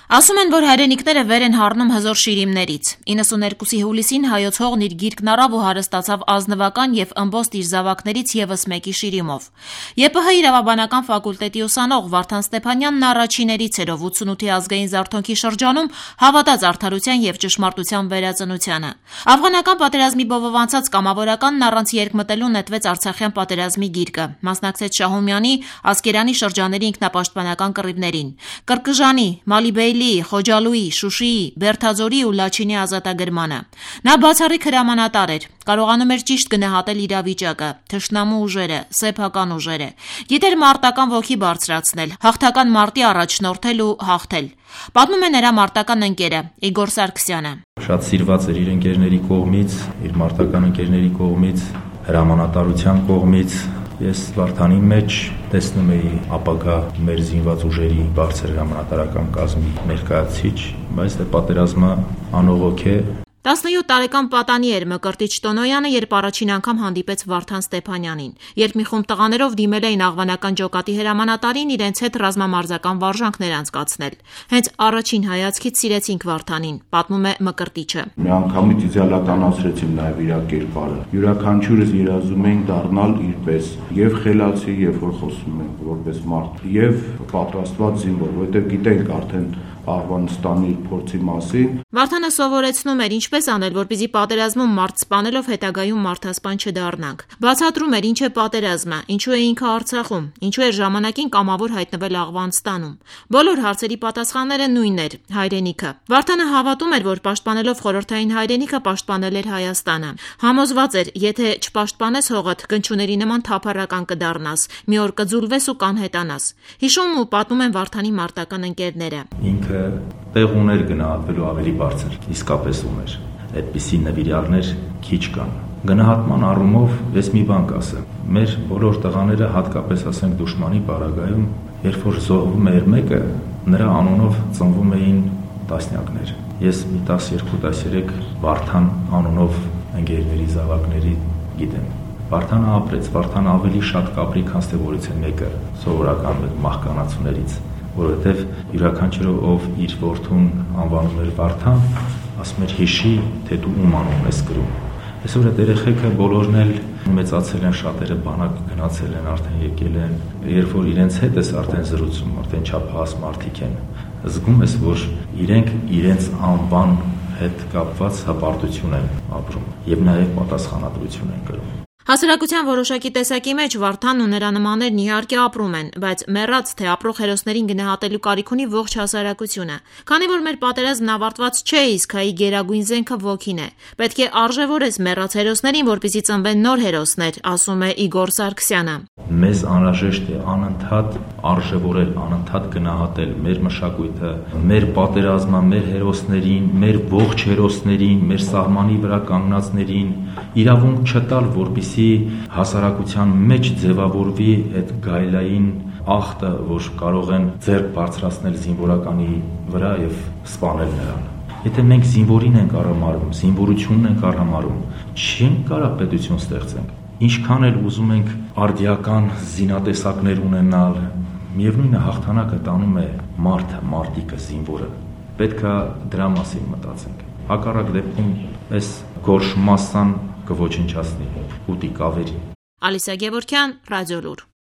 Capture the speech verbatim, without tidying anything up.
Ասում են, որ հայրենիքները վեր են հառնում հզոր շիրիմներից։ իննսուններկուսի հուլիսին հայոց հողն իր գիրկն առավ ու հարստացավ ազնվական եւ ըմբոստ իր զավակներից եւս մեկի շիրիմով։ ԵՊՀ իրավաբանական ֆակուլտետի ուսանող Վարդան Ստեփանյանն առաջիներից էր, ով ութսունութի ազգային զարթոնքի շրջանում հավատաց արդարության եւ ճշմարտության վերածնությանը։ Աֆղանական պատերազմի բովով անցած կամավորականն առանց երկմտելու նետվեց Արցախյան պատերազմի գիրկը, մասնակցեց Շահումյանի, Ասկերանի շրջանների ինքնապաշտպանական կռիվներին, Կրկժանի, Մալիբեյլի, Խոջալույի, Շուշիի, Բերթաձորի ու Լաչինի ազատագրմանը։ Նա բացառիկ հրամանատար էր, կարողանում էր ճիշտ գնահատել իրավիճակը, թշնամու ուժերը, սեփական ուժերը։ Գիտեր մարտական ոգի բարձրացնել, հաղթական մարտի առաջնորդել ու հաղթել։ Պատմում է նրա մարտական ընկերը Իգոր Սարգսյանը։ Շատ սիրված էր իր ընկերների կողմից, իր մարտական ընկերների կողմից, հրամանատարության կողմից։ Ես Վարդանի մեջ տեսնում էի ապագա մեր զինված ուժերի բարձր հրամանատարական կազմի ներկայացուցիչ, բայց դե պատերազմը անողոք է։ տասնյոթ տարեկան պատանի էր Մկրտիչ Տոնոյանը, երբ առաջին անգամ հանդիպեց Վարդան Ստեփանյանին։ Երբ մի խումբ տղաներով դիմել էին աղվանական ջոկատի հրամանատարին, իրենց հետ ռազմամարզական վարժանքներ անցկացնել։ Հենց առաջին հայացքից սիրեցինք Վարդանին, պատմում է Մկրտիչը։ Միանգամից իդեալականացրեցին նաև իր կերպարը։ Յուրաքանչյուրս երազում էինք դառնալ իրպես, եւ խելացի, երբ որ խոսում ենք որպես մարդ, եւ պատրաստված զինվոր, որովհետեւ գիտենք արդեն Աֆղանստանի փորձի մասին։ Վարդանը սովորեցնում էր ինչպես անել, որպեսզի պատերազմում մարդ սպանելով հետագայում մարդասպան չդառնանք։ Բացատրում էր ինչ է պատերազմը, ինչու է ինքը Արցախում, ինչու է ժամանակին կամավոր հայտնվել Աֆղանստանում։ Բոլոր հարցերի պատասխանները նույնն էր՝ հայրենիքը։ Վարդանը հավատում էր, որ պաշտպանելով խորհրդային հայրենիքը պաշտպանել էր Հայաստանը։ Համոզված էր, եթե չպաշտպանես հողդ, կնչուների նման թափառական կդառնաս, մի օր կձուլվես ու կանհետանաս։ Հիշում ու պատմում են Վարդանի մարտական ընկերները։ Ինքը տեղ ուներ գնահատվելու ավելի բարձր, իսկապես ուներ։ Այդպիսի նվիրյալներ քիչ կան։ Գնահատման առումով ես մի բան կասեմ։ Մեր բոլոր տղաները, հատկապես ասենք դուշմանի պարագայում, երբ որ զոհվում էր մեկը, նրա անունով ծնվում էին տասնյակներ։ Ես մի տասներկու տասներեք Վարդան անունով ընկերների զավակների գիտեմ։ Վարդանը ապրեց, Վարդանը ավելի շատ կապրի, քան թե որից է մեկը սովորական մահկանացուներից, որովհետև յուրաքանչյուրով ով իր որդուն անվանում էր Վարդան, ասում էր հիշի, թե դու ում անուն ես կրում։ Այսօր այդ երեխեքը բոլորն էլ մեծացել են, շատերը բանակ գնացել են, արդեն եկել են, երբ որ իրենց հետ ես արդեն զրուցում, արդեն չափահաս մարդիկ են, զգում ես, որ իրենք իրենց անվան հետ կապված հպարտություն են ապրում եւ նաեւ պատասխանատվություն են կրում։ Հասարակության որոշակի տեսակի մեջ Վարդանն ու նրա նմաններն իհարկե ապրում են, բայց մեռած թե ապրող հերոսներին գնահատելու կարիք ունի ողջ հասարակությունը։ Քանի որ մեր պատերազմն ավարտված չէ, իսկ հայի գերագույն զենքը ոգին է։ Պետք է արժևորես մեռած հերոսներին, որպեսզի ծնվեն նոր հերոսներ, ասում է Իգոր Սարգսյանը։ Մեզ անհրաժեշտ է անընդհատ արժևորել, անընդհատ գնահատել մեր մշակույթը, մեր պատերազմը, մեր հերոսներին, մեր ողջ հերոսներին, մեր սահմանի վրա կանգնածներին, իրավունք չտալ, որպեսզի հասարակության մեջ ձևավորվի այդ գայլային ախտը, որ կարող են ձեռք բարձրացնել զինվորականի վրա եւ սպանել նրան։ Եթե մենք զինվորին ենք արհամարհում, զինվորությունն ենք արհամարհում, չենք կարող պետություն ստեղծենք։ Ինչքան էլ ուզում ենք արդիական զինատեսակներ ունենալ, միևնույնը հաղթանակը տանում է մարդը, մարդիկը, զինվորը։ Պետք է դրա մասին մտածենք։ Հակառակ դեպքում այս գորշ մասսան կոչնչացնի ուտի կավերի։ Ալիսա Գևորգյան, Ռադիոլուր։